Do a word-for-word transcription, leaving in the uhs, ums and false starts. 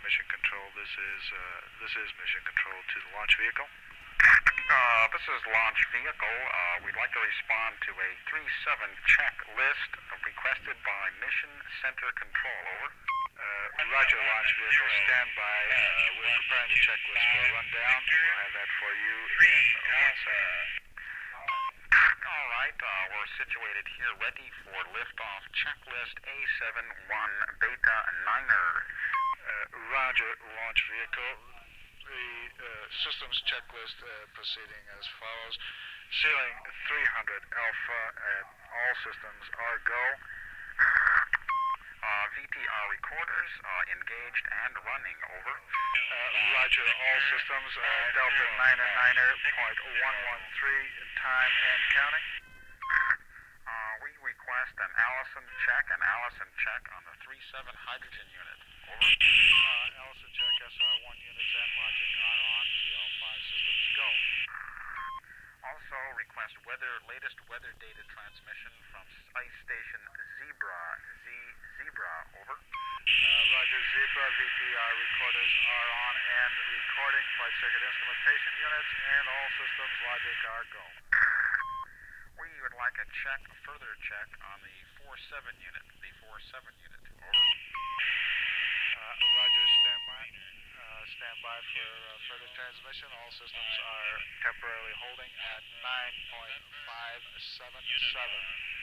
Mission Control. This is uh, this is Mission Control to the launch vehicle. Uh, this is launch vehicle. Uh, we'd like to respond to a three seven checklist requested by Mission Center Control. Over. Uh, roger, launch vehicle. Stand by. Uh, we're preparing the checklist for a rundown. We'll have that for you in one second. All right, uh, we're situated here ready for liftoff checklist A seven one Beta Niner. Uh, roger, launch vehicle. The uh, systems checklist uh, proceeding as follows. Ceiling three hundred Alpha at all systems are go. Uh, V T R recorders uh, engaged and running. Over. Uh, roger, all systems. Uh, Delta Niner Niner point one one three time and counting. Uh, we request an Allison check, an Allison check on the three seven hydrogen unit. Over. Uh, Allison check, S R one units and logic are on. T L five systems go. Also request weather, latest weather data transmission from Ice Station Zebra. Z Zebra. Over. Uh, roger, Zebra. V T R recorders are on and recording. Flight circuit instrumentation units and all systems logic are go. We would like a check, a further check on the four seven unit, the four seven unit. Over. Uh, roger, stand by. Uh, stand by for uh, further transmission. All systems are temporarily holding at nine point five seven seven.